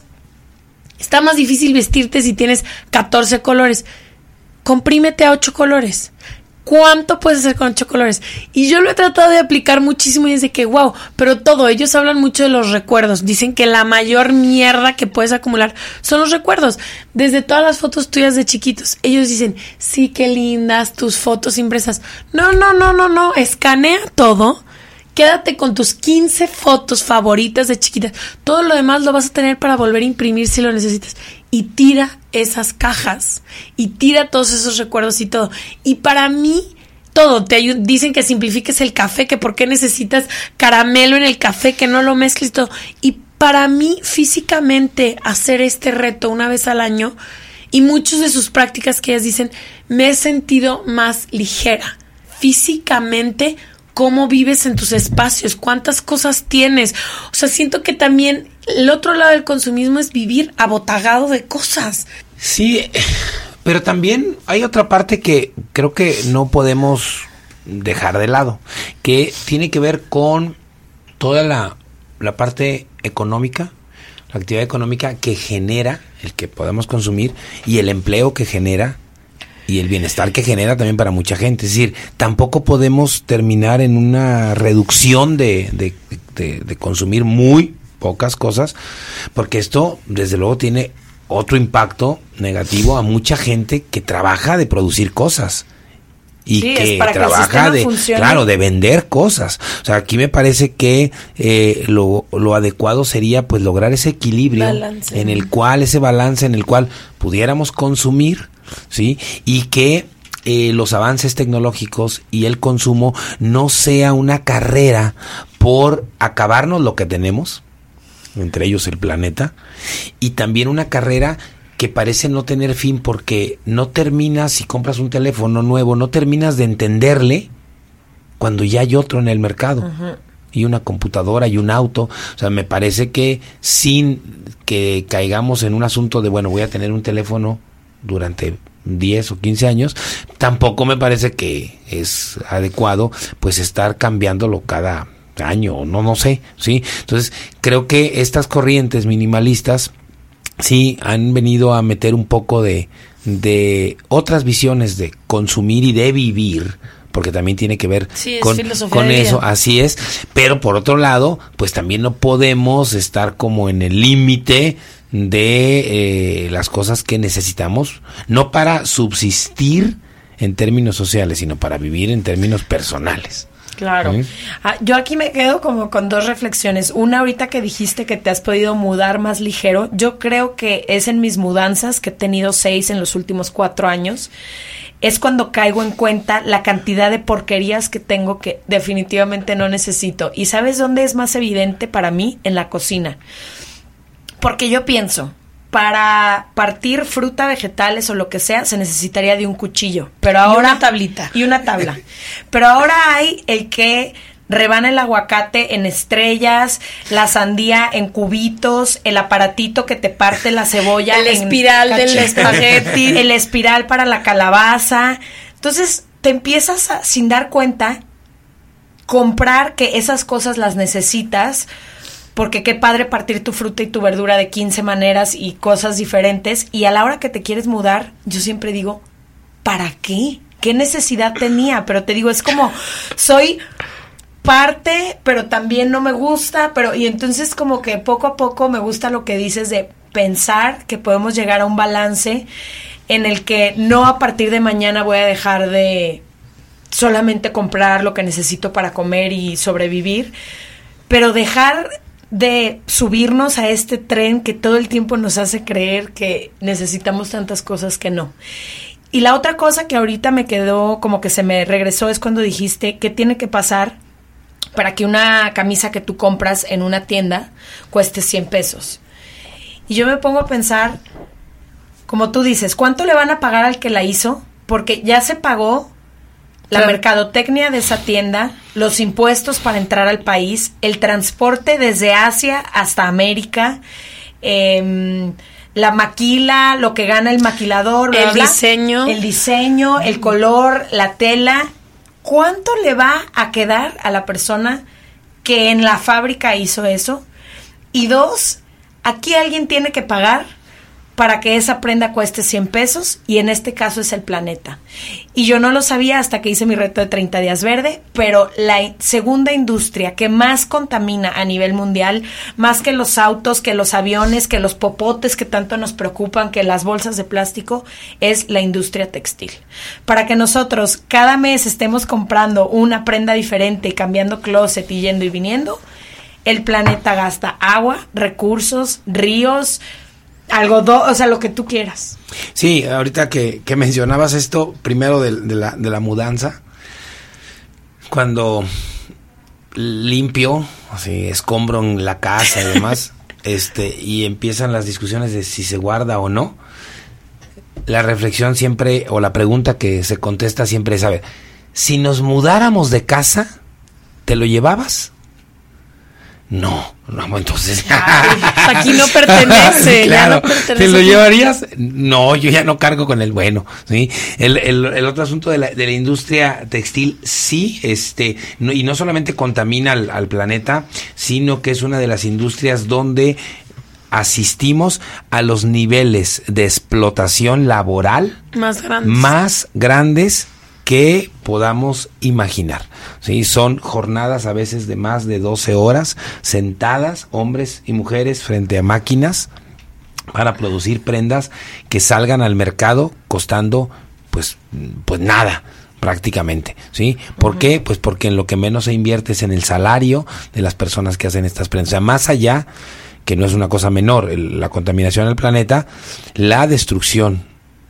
está más difícil vestirte si tienes catorce colores, comprímete a ocho colores. ¿Cuánto puedes hacer con ocho colores? Y yo lo he tratado de aplicar muchísimo y dice que wow, pero todo, ellos hablan mucho de los recuerdos. Dicen que la mayor mierda que puedes acumular son los recuerdos. Desde todas las fotos tuyas de chiquitos. Ellos dicen, sí, qué lindas tus fotos impresas. No, no, no, no, no. Escanea todo. Quédate con tus quince fotos favoritas de chiquitas. Todo lo demás lo vas a tener para volver a imprimir si lo necesitas. Y tira esas cajas. Y tira todos esos recuerdos y todo. Y para mí, todo. Te ayud- dicen que simplifiques el café, que por qué necesitas caramelo en el café, que no lo mezcles y todo. Y para mí, físicamente, hacer este reto una vez al año, y muchas de sus prácticas que ellas dicen, me he sentido más ligera. Físicamente, cómo vives en tus espacios, cuántas cosas tienes. O sea, siento que también el otro lado del consumismo es vivir abotagado de cosas. Sí, pero también hay otra parte que creo que no podemos dejar de lado, que tiene que ver con toda la, la parte económica, la actividad económica que genera el que podamos consumir y el empleo que genera y el bienestar que genera también para mucha gente. Es decir, tampoco podemos terminar en una reducción de, de, de, de consumir muy pocas cosas, porque esto desde luego tiene otro impacto negativo a mucha gente que trabaja de producir cosas y sí, que para trabaja que de funcione. Claro, de vender cosas. O sea, aquí me parece que eh, lo, lo adecuado sería pues lograr ese equilibrio Balance. en el cual, ese balance en el cual pudiéramos consumir, ¿sí? Y que eh, los avances tecnológicos y el consumo no sea una carrera por acabarnos lo que tenemos, entre ellos el planeta, y también una carrera que parece no tener fin, porque no terminas, si compras un teléfono nuevo, no terminas de entenderle cuando ya hay otro en el mercado. Uh-huh. Y una computadora y un auto. O sea, me parece que sin que caigamos en un asunto de, bueno, voy a tener un teléfono durante diez o quince años, tampoco me parece que es adecuado pues estar cambiándolo cada año, no, no sé, ¿sí? Entonces, creo que estas corrientes minimalistas sí han venido a meter un poco de, de otras visiones de consumir y de vivir, porque también tiene que ver sí, con, con eso, así es, pero por otro lado, pues también no podemos estar como en el límite de eh, las cosas que necesitamos, no para subsistir en términos sociales, sino para vivir en términos personales. Claro. ¿Sí? Ah, yo aquí me quedo como con dos reflexiones. Una, ahorita que dijiste que te has podido mudar más ligero, yo creo que es en mis mudanzas, que he tenido seis en los últimos cuatro años, es cuando caigo en cuenta la cantidad de porquerías que tengo que definitivamente no necesito. ¿Y sabes dónde es más evidente para mí? En la cocina. Porque yo pienso, para partir fruta, vegetales o lo que sea, se necesitaría de un cuchillo. Pero ahora, y una tablita. Y una tabla. Pero ahora hay el que rebana el aguacate en estrellas, la sandía en cubitos, el aparatito que te parte la cebolla, el espiral del espagueti, el espiral para la calabaza. Entonces te empiezas a, sin dar cuenta, comprar que esas cosas las necesitas, porque qué padre partir tu fruta y tu verdura de quince maneras y cosas diferentes, y a la hora que te quieres mudar, yo siempre digo, ¿para qué? ¿Qué necesidad tenía? Pero te digo, es como, soy parte, pero también no me gusta, pero y entonces como que poco a poco me gusta lo que dices de pensar que podemos llegar a un balance en el que no a partir de mañana voy a dejar de solamente comprar lo que necesito para comer y sobrevivir, pero dejar de subirnos a este tren que todo el tiempo nos hace creer que necesitamos tantas cosas que no. Y la otra cosa que ahorita me quedó, como que se me regresó, es cuando dijiste qué tiene que pasar para que una camisa que tú compras en una tienda cueste cien pesos. Y yo me pongo a pensar, como tú dices, ¿cuánto le van a pagar al que la hizo? Porque ya se pagó la claro. mercadotecnia de esa tienda, los impuestos para entrar al país, el transporte desde Asia hasta América, eh, la maquila, lo que gana el maquilador, bla, el bla, diseño, el diseño, el color, la tela. ¿Cuánto le va a quedar a la persona que en la fábrica hizo eso? Y dos, aquí alguien tiene que pagar para que esa prenda cueste cien pesos, y en este caso es el planeta. Y yo no lo sabía hasta que hice mi reto de treinta días verde, pero la segunda industria que más contamina a nivel mundial, más que los autos, que los aviones, que los popotes que tanto nos preocupan, que las bolsas de plástico, es la industria textil. Para que nosotros cada mes estemos comprando una prenda diferente y cambiando closet y yendo y viniendo, el planeta gasta agua, recursos, ríos, algodón, o sea, lo que tú quieras. Sí, ahorita que, que mencionabas esto, primero de, de, la, de la mudanza, cuando limpio, así, escombro en la casa y demás, este, y empiezan las discusiones de si se guarda o no, la reflexión siempre, o la pregunta que se contesta siempre es, a ver, si nos mudáramos de casa, ¿te lo llevabas? No, no, entonces Ay, aquí no pertenece, claro, ya no pertenece. ¿Te lo llevarías? No, yo ya no cargo con el bueno, ¿sí? El, el, el otro asunto de la, de la industria textil, sí, este, no, y no solamente contamina al, al planeta, sino que es una de las industrias donde asistimos a los niveles de explotación laboral más grandes, más grandes que podamos imaginar, ¿sí? Son jornadas a veces de más de doce horas sentadas, hombres y mujeres, frente a máquinas para producir prendas que salgan al mercado costando pues, pues nada prácticamente, ¿sí? ¿Por uh-huh. qué? Pues porque en lo que menos se invierte es en el salario de las personas que hacen estas prendas. O sea, más allá, que no es una cosa menor, el, la contaminación del planeta, la destrucción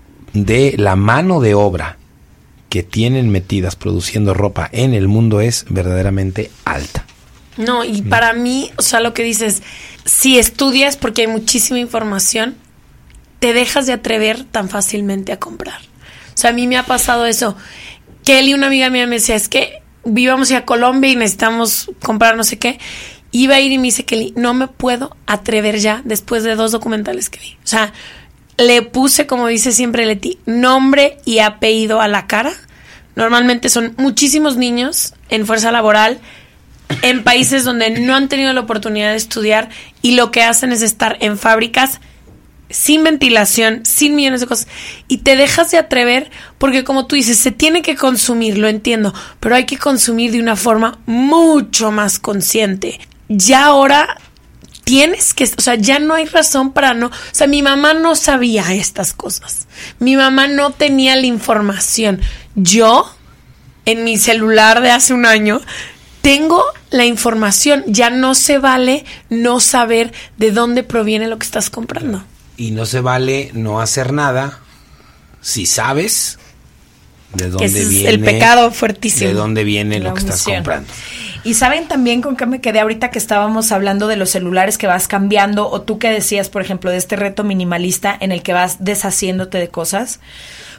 de la mano de obra que tienen metidas produciendo ropa en el mundo es verdaderamente alta. No, y para mí, o sea, lo que dices, si estudias, porque hay muchísima información, te dejas de atrever tan fácilmente a comprar. O sea, a mí me ha pasado eso. Kelly, una amiga mía, me decía, es que íbamos a Colombia y necesitamos comprar no sé qué. Iba a ir y me dice, Kelly, no me puedo atrever ya después de dos documentales que vi. O sea, le puse, como dice siempre Leti, nombre y apellido a la cara. Normalmente son muchísimos niños en fuerza laboral en países donde no han tenido la oportunidad de estudiar, y lo que hacen es estar en fábricas sin ventilación, sin millones de cosas, y te dejas de atrever porque, como tú dices, se tiene que consumir, lo entiendo, pero hay que consumir de una forma mucho más consciente. Ya ahora tienes que, o sea, ya no hay razón para no, o sea, mi mamá no sabía estas cosas, mi mamá no tenía la información. Yo, en mi celular de hace un año, tengo la información. Ya no se vale no saber de dónde proviene lo que estás comprando. Y no se vale no hacer nada si sabes de dónde Ese viene es el pecado fuertísimo, de dónde viene la lo que estás omisión. comprando. Y saben también con qué me quedé ahorita que estábamos hablando de los celulares que vas cambiando, o tú que decías, por ejemplo, de este reto minimalista en el que vas deshaciéndote de cosas.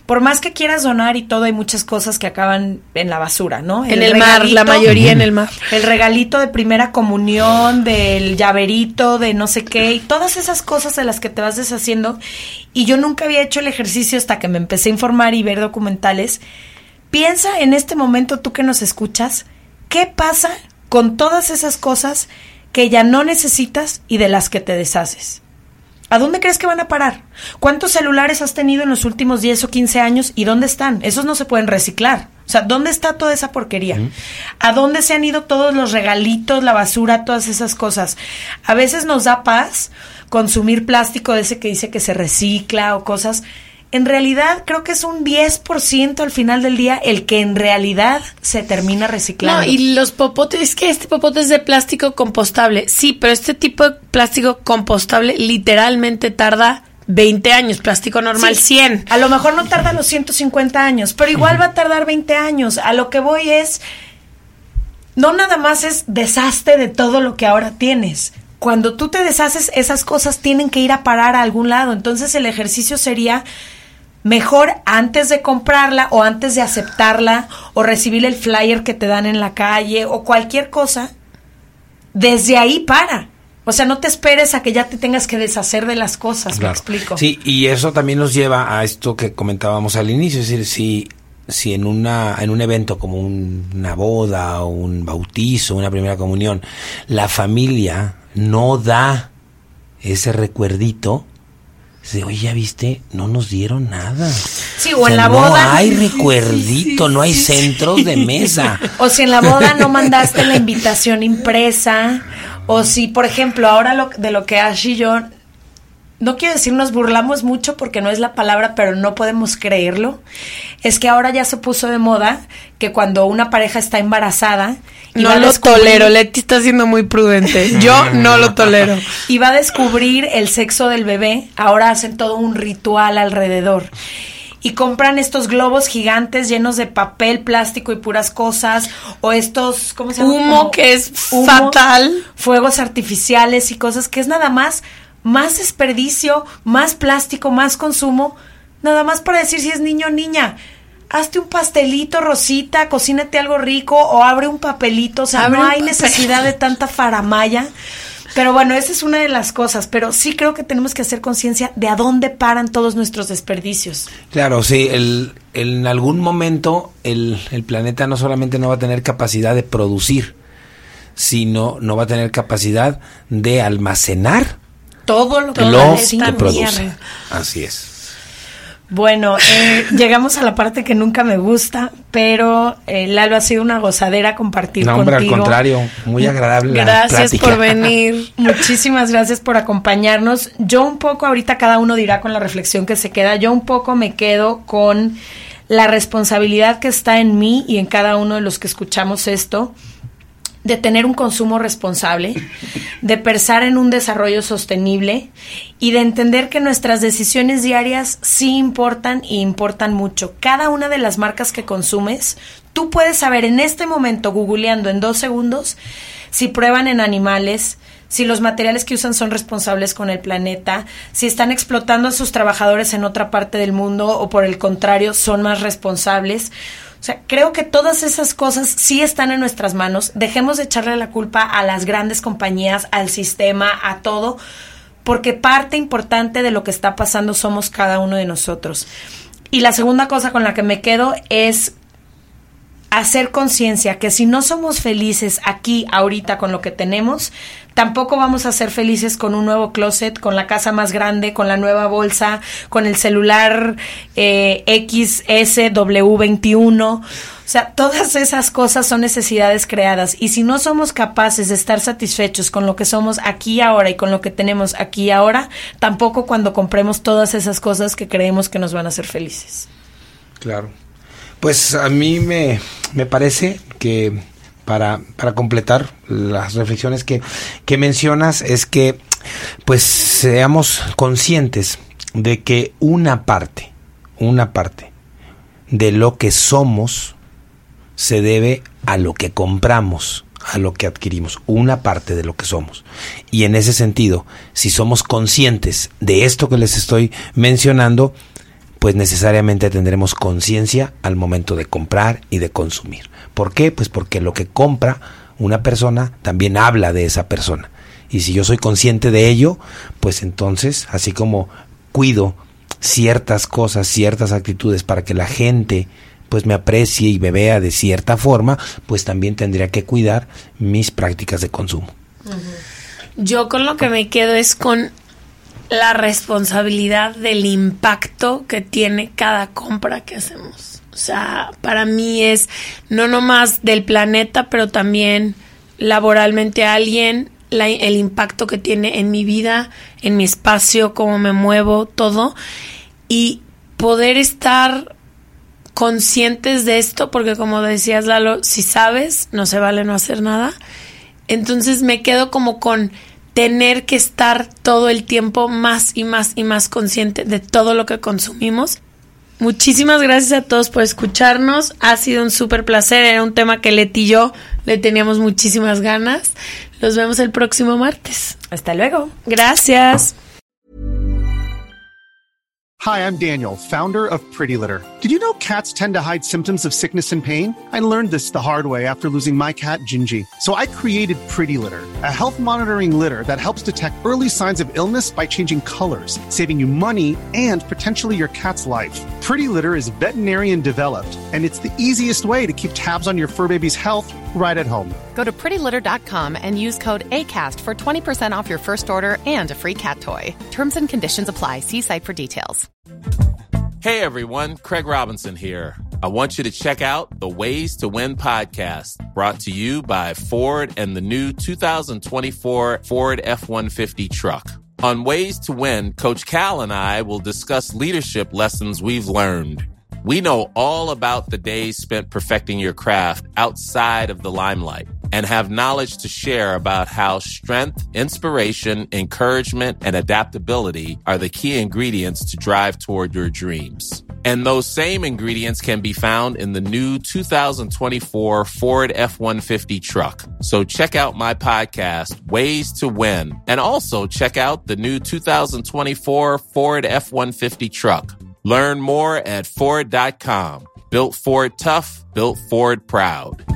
por más que quieras donar y todo, hay muchas cosas que acaban en la basura, ¿no? En el, el mar, la mayoría en el mar. El regalito de primera comunión, del llaverito, de no sé qué, y todas esas cosas de las que te vas deshaciendo. Y yo nunca había hecho el ejercicio hasta que me empecé a informar y ver documentales. Piensa en este momento, tú que nos escuchas, ¿qué pasa con todas esas cosas que ya no necesitas y de las que te deshaces? ¿A dónde crees que van a parar? ¿Cuántos celulares has tenido en los últimos diez o quince años y dónde están? Esos no se pueden reciclar. O sea, ¿dónde está toda esa porquería? Uh-huh. ¿A dónde se han ido todos los regalitos, la basura, todas esas cosas? A veces nos da paz consumir plástico de ese que dice que se recicla o cosas. En realidad, creo que es un diez por ciento al final del día el que en realidad se termina reciclando. No, y los popotes, es que este popote es de plástico compostable. Sí, pero este tipo de plástico compostable literalmente tarda veinte años, plástico normal sí, cien. A lo mejor no tarda los ciento cincuenta años, pero igual va a tardar veinte años. A lo que voy es, no nada más es deshazte de todo lo que ahora tienes. Cuando tú te deshaces, esas cosas tienen que ir a parar a algún lado. Entonces el ejercicio sería mejor antes de comprarla o antes de aceptarla o recibir el flyer que te dan en la calle o cualquier cosa, desde ahí para. O sea, no te esperes a que ya te tengas que deshacer de las cosas, claro. ¿Me explico? Sí, y eso también nos lleva a esto que comentábamos al inicio, es decir, si, si en una en un evento como un, una boda o un bautizo, una primera comunión, la familia no da ese recuerdito, dice, oye, ¿ya viste? No nos dieron nada. Sí, o, o sea, en la no boda. No hay recuerdito, no hay centros de mesa. O si en la boda no mandaste la invitación impresa. O si, por ejemplo, ahora lo, de lo que Ash y yo, no quiero decir nos burlamos mucho porque no es la palabra, pero no podemos creerlo. Es que ahora ya se puso de moda que cuando una pareja está embarazada, no lo tolero, Leti está siendo muy prudente. Yo no lo tolero. Y va a descubrir el sexo del bebé. Ahora hacen todo un ritual alrededor. Y compran estos globos gigantes llenos de papel, plástico y puras cosas. O estos, ¿cómo se llama? Humo, Como que es humo, fatal. Fuegos artificiales y cosas que es nada más, más desperdicio, más plástico, más consumo. Nada más para decir si es niño o niña. Hazte un pastelito, Rosita, cocínate algo rico o abre un papelito. O sea, abre no hay necesidad de tanta faramaya. Pero bueno, esa es una de las cosas. Pero sí creo que tenemos que hacer conciencia de a dónde paran todos nuestros desperdicios. Claro, sí. El, el, en algún momento el, el planeta no solamente no va a tener capacidad de producir, sino no va a tener capacidad de almacenar todo lo que, lo que produce. Así es. Bueno, eh, llegamos a la parte que nunca me gusta, pero eh, Lalo, ha sido una gozadera compartir no, hombre, contigo. Al contrario, muy agradable. Gracias la plática. por venir. Muchísimas gracias por acompañarnos. Yo un poco, ahorita cada uno dirá con la reflexión que se queda, yo un poco me quedo con la responsabilidad que está en mí y en cada uno de los que escuchamos esto, de tener un consumo responsable, de pensar en un desarrollo sostenible y de entender que nuestras decisiones diarias sí importan y importan mucho. Cada una de las marcas que consumes, tú puedes saber en este momento, googleando en dos segundos, si prueban en animales, si los materiales que usan son responsables con el planeta, si están explotando a sus trabajadores en otra parte del mundo o por el contrario son más responsables. O sea, creo que todas esas cosas sí están en nuestras manos. Dejemos de echarle la culpa a las grandes compañías, al sistema, a todo, porque parte importante de lo que está pasando somos cada uno de nosotros. Y la segunda cosa con la que me quedo es hacer conciencia que si no somos felices aquí, ahorita, con lo que tenemos, tampoco vamos a ser felices con un nuevo closet, con la casa más grande, con la nueva bolsa, con el celular eh, X S W veintiuno. O sea, todas esas cosas son necesidades creadas. Y si no somos capaces de estar satisfechos con lo que somos aquí y ahora y con lo que tenemos aquí y ahora, tampoco cuando compremos todas esas cosas que creemos que nos van a hacer felices. Claro. Pues a mí me, me parece que para, para completar las reflexiones que, que mencionas es que pues seamos conscientes de que una parte, una parte de lo que somos se debe a lo que compramos, a lo que adquirimos, una parte de lo que somos. Y en ese sentido, si somos conscientes de esto que les estoy mencionando, pues necesariamente tendremos conciencia al momento de comprar y de consumir. ¿Por qué? Pues porque lo que compra una persona también habla de esa persona. Y si yo soy consciente de ello, pues entonces, así como cuido ciertas cosas, ciertas actitudes para que la gente pues me aprecie y me vea de cierta forma, pues también tendría que cuidar mis prácticas de consumo. Yo con lo que me quedo es con la responsabilidad del impacto que tiene cada compra que hacemos. O sea, para mí es no nomás del planeta, pero también laboralmente a alguien, la, el impacto que tiene en mi vida, en mi espacio, cómo me muevo, todo. Y poder estar conscientes de esto, porque como decías, Lalo, si sabes, no se vale no hacer nada. Entonces me quedo como con tener que estar todo el tiempo más y más y más consciente de todo lo que consumimos. Muchísimas gracias a todos por escucharnos. Ha sido un súper placer. Era un tema que Leti y yo le teníamos muchísimas ganas. Los vemos el próximo martes. Hasta luego. Gracias. Hi, I'm Daniel, founder of Pretty Litter. Did you know cats tend to hide symptoms of sickness and pain? I learned this the hard way after losing my cat, Gingy. So I created Pretty Litter, a health monitoring litter that helps detect early signs of illness by changing colors, saving you money and potentially your cat's life. Pretty Litter is veterinarian developed, and it's the easiest way to keep tabs on your fur baby's health right at home. Go to pretty litter dot com and use code ACAST for twenty percent off your first order and a free cat toy. Terms and conditions apply. See site for details. Hey everyone, Craig Robinson here. I want you to check out the Ways to Win podcast, brought to you by Ford and the new two thousand twenty-four Ford F one fifty truck. On Ways to Win, Coach Cal and I will discuss leadership lessons we've learned. We know all about the days spent perfecting your craft outside of the limelight and have knowledge to share about how strength, inspiration, encouragement, and adaptability are the key ingredients to drive toward your dreams. And those same ingredients can be found in the new two thousand twenty-four Ford F one fifty truck. So check out my podcast, Ways to Win, and also check out the new two thousand twenty-four Ford F one fifty truck. Learn more at Ford dot com. Built Ford tough, built Ford proud.